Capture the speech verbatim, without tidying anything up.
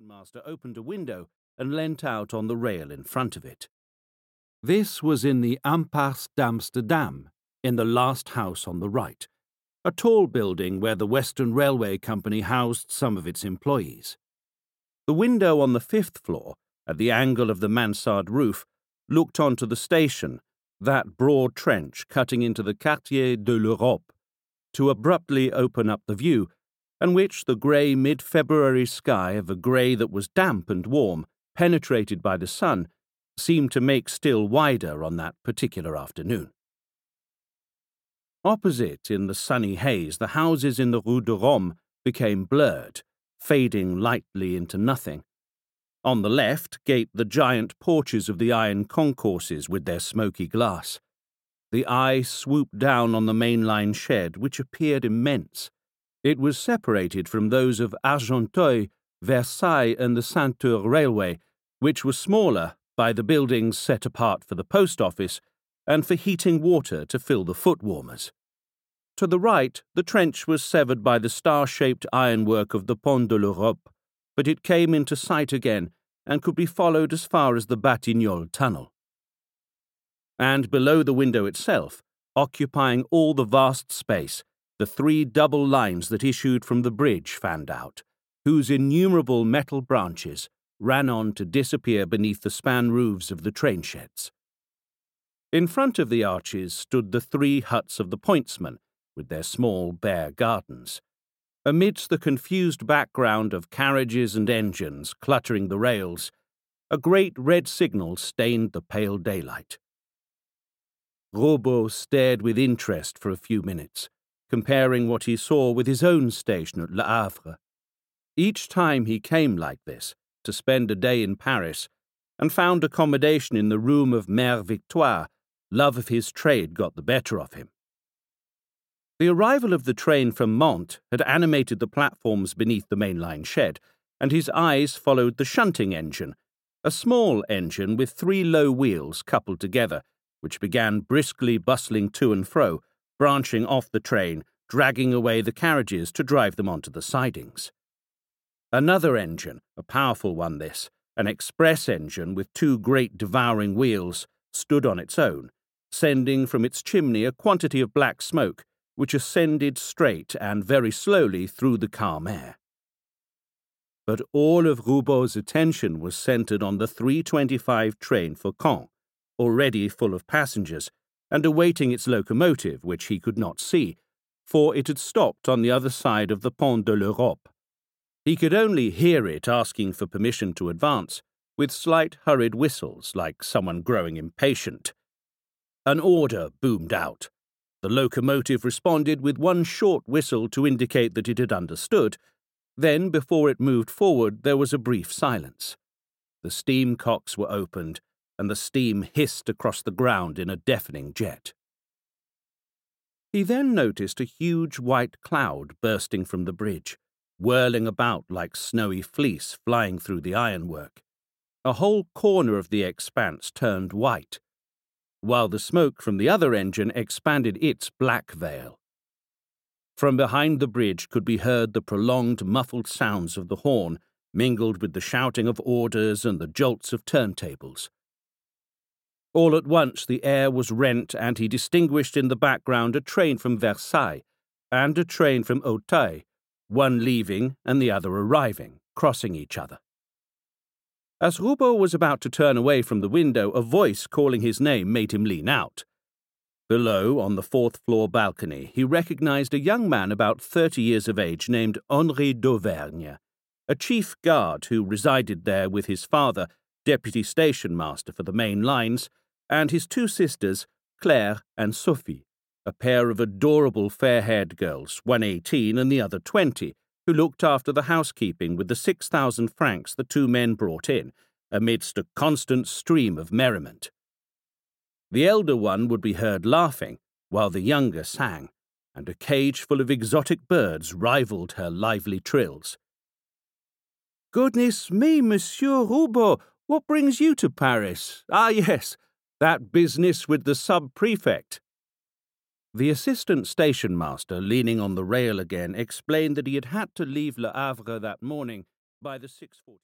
master opened a window and leant out on the rail in front of it. This was in the Impasse d'Amsterdam, in the last house on the right, a tall building where the Western Railway Company housed some of its employees. The window on the fifth floor, at the angle of the mansard roof, looked onto the station, that broad trench cutting into the Quartier de l'Europe, to abruptly open up the view, and which the grey mid-February sky of a grey that was damp and warm, penetrated by the sun, seemed to make still wider on that particular afternoon. Opposite, in the sunny haze, the houses in the Rue de Rome became blurred, fading lightly into nothing. On the left gaped the giant porches of the iron concourses with their smoky glass. The eye swooped down on the main-line shed, which appeared immense. It was separated from those of Argenteuil, Versailles, and the Ceinture Railway, which were smaller, by the buildings set apart for the post office and for heating water to fill the foot warmers. To the right, the trench was severed by the star-shaped ironwork of the Pont de l'Europe, but it came into sight again and could be followed as far as the Batignolles tunnel. And below the window itself, occupying all the vast space, the three double lines that issued from the bridge fanned out, whose innumerable metal branches ran on to disappear beneath the span roofs of the train sheds. In front of the arches stood the three huts of the pointsmen, with their small bare gardens. Amidst the confused background of carriages and engines cluttering the rails, a great red signal stained the pale daylight. Roubaud stared with interest for a few minutes, comparing what he saw with his own station at Le Havre. Each time he came like this, to spend a day in Paris, and found accommodation in the room of Mère Victoire, love of his trade got the better of him. The arrival of the train from Mantes had animated the platforms beneath the main-line shed, and his eyes followed the shunting engine, a small engine with three low wheels coupled together, which began briskly bustling to and fro, branching off the train, dragging away the carriages to drive them onto the sidings. Another engine, a powerful one this, an express engine with two great devouring wheels, stood on its own, sending from its chimney a quantity of black smoke, which ascended straight and very slowly through the calm air. But all of Roubaud's attention was centred on the three twenty-five train for Caen, already full of passengers, and awaiting its locomotive, which he could not see, for it had stopped on the other side of the Pont de l'Europe. He could only hear it asking for permission to advance, with slight hurried whistles, like someone growing impatient. An order boomed out. The locomotive responded with one short whistle to indicate that it had understood. Then, before it moved forward, there was a brief silence. The steam cocks were opened, and the steam hissed across the ground in a deafening jet. He then noticed a huge white cloud bursting from the bridge, whirling about like snowy fleece flying through the ironwork. A whole corner of the expanse turned white, while the smoke from the other engine expanded its black veil. From behind the bridge could be heard the prolonged muffled sounds of the horn, mingled with the shouting of orders and the jolts of turntables. All at once the air was rent, and he distinguished in the background a train from Versailles and a train from Auteuil, one leaving and the other arriving, crossing each other. As Roubaud was about to turn away from the window, a voice calling his name made him lean out. Below, on the fourth-floor balcony, he recognized a young man about thirty years of age named Henri d'Auvergne, a chief guard who resided there with his father, deputy station-master for the main lines, and his two sisters, Claire and Sophie, a pair of adorable fair-haired girls, one eighteen and the other twenty, who looked after the housekeeping with the six thousand francs the two men brought in, amidst a constant stream of merriment. The elder one would be heard laughing, while the younger sang, and a cage full of exotic birds rivaled her lively trills. "Goodness me, Monsieur Roubaud, what brings you to Paris? Ah, yes, that business with the sub-prefect." The assistant station-master, leaning on the rail again, explained that he had had to leave Le Havre that morning by the six forty.